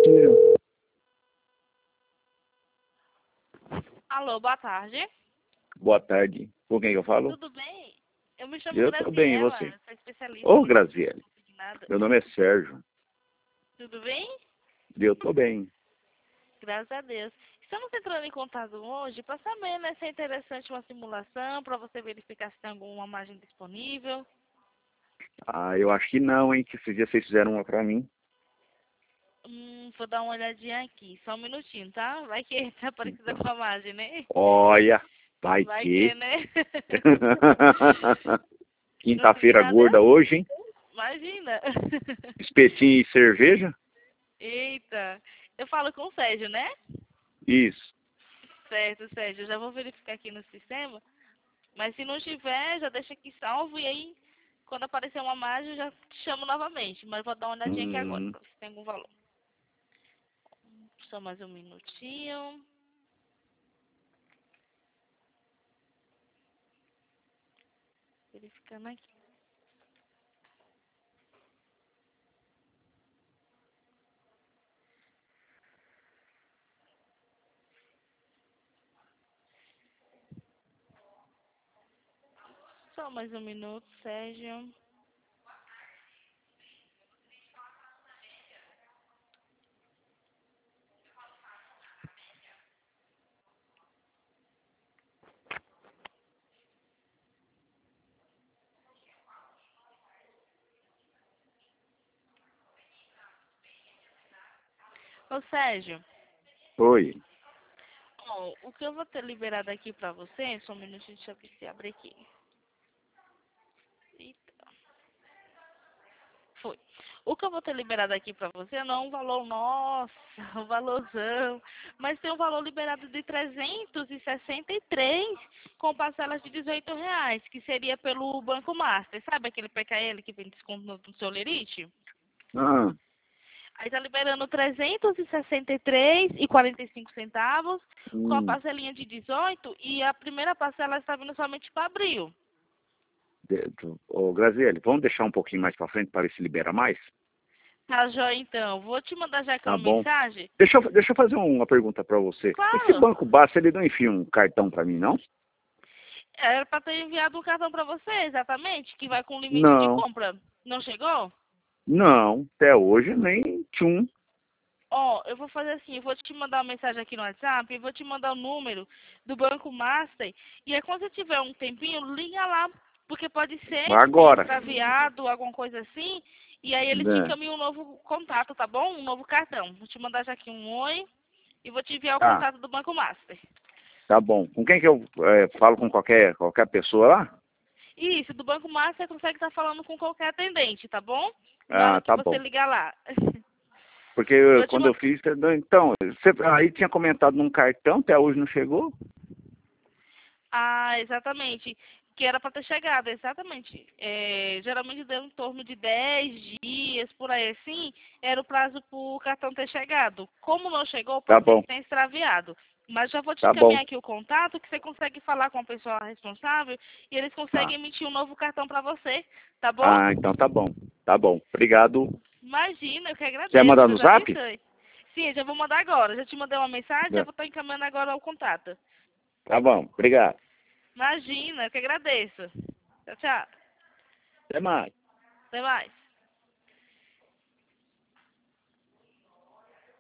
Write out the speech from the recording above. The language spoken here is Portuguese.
mesmo. Alô, boa tarde. Boa tarde. Com quem que eu falo? Tudo bem? Eu me chamo Eu tô bem, e Graziela, você? sou especialista Ô, em Graziele, nada. meu nome é Sérgio. Tudo bem? E eu tô bem. Graças a Deus. Estamos entrando em contato hoje para saber, né, se é interessante uma simulação, para você verificar se tem alguma margem disponível. Ah, eu acho que não, hein, que esses dias vocês fizeram uma pra mim. Vou dar uma olhadinha aqui, só um minutinho, tá? Vai que tá parecida Então, com a margem, né? olha, vai Vai que, que... né? Não se Quinta-feira nada é gorda assim. hoje, hein? Imagina. Espetinho e cerveja? Eita. Eu falo com o Sérgio, né? Isso. Certo, Sérgio. Eu já vou verificar aqui no sistema. Mas se não tiver, já deixa aqui salvo e aí, quando aparecer uma margem, eu já te chamo novamente. Mas vou dar uma olhadinha aqui agora, Hum, pra ver se tem algum valor. Só mais um minutinho. Verificando aqui. Só mais um minuto, Sérgio. Ô, Sérgio, oi. ó, o que eu vou ter liberado aqui pra você, só um minutinho, deixa eu ver se abre aqui. Eita, foi. O que eu vou ter liberado aqui pra você não é um valor, nossa, um valorzão, mas tem um valor liberado de 363 com parcelas de R$ 18, que seria pelo Banco Master. Sabe aquele PKL que vem desconto no seu lerite? Ah, Aí tá liberando 363,45 com a hum, parcelinha de 18 e a primeira parcela está vindo somente para abril. Ô, Graziele, vamos deixar um pouquinho mais pra frente para ver se libera mais? Tá, joia, então. Vou te mandar já aqui Tá uma bom. mensagem. Deixa eu fazer uma pergunta pra você. Esse Claro, banco basta, ele não enfia um cartão pra mim, não? era para ter enviado um cartão para você, exatamente, que vai com limite de Não, compra. Não chegou? não. Até hoje nem tchum. Ó, eu vou fazer assim, eu vou te mandar uma mensagem aqui no WhatsApp, e vou te mandar o número do Banco Master, e aí quando você tiver um tempinho, liga lá, porque pode ser que tenha Agora. extraviado, alguma coisa assim, e aí eles te Né? encaminham um novo contato, tá bom? Um novo cartão. Vou te mandar já aqui um oi, e vou te enviar o Ah, contato do Banco Master. tá bom. Com quem que eu falo com qualquer pessoa lá? Isso, do Banco Master você consegue estar falando com qualquer atendente, tá bom? Na hora Ah, que tá você bom. ligar lá. Porque Vou te quando eu mandar. fiz, então, você aí tinha comentado num cartão, até hoje não chegou? Ah, exatamente. Que era para ter chegado, exatamente. Geralmente deu em torno de 10 dias, por aí assim, era o prazo para o cartão ter chegado. Como não chegou, Tá pode ser bom, que tenha extraviado. Mas já vou te tá bom. encaminhar aqui o contato, que você consegue falar com a pessoa responsável e eles conseguem Tá. emitir um novo cartão para você, tá bom? Ah, então tá bom. Tá bom. Obrigado. Imagina, eu que Você vai agradeço, mandar no Deus zap? abençoe. Sim, eu já vou mandar agora. Já te mandei uma mensagem, já Né? vou estar encaminhando agora o contato. Tá bom, obrigado. Imagina, eu que agradeço. Tchau, tchau. Até mais. Até mais.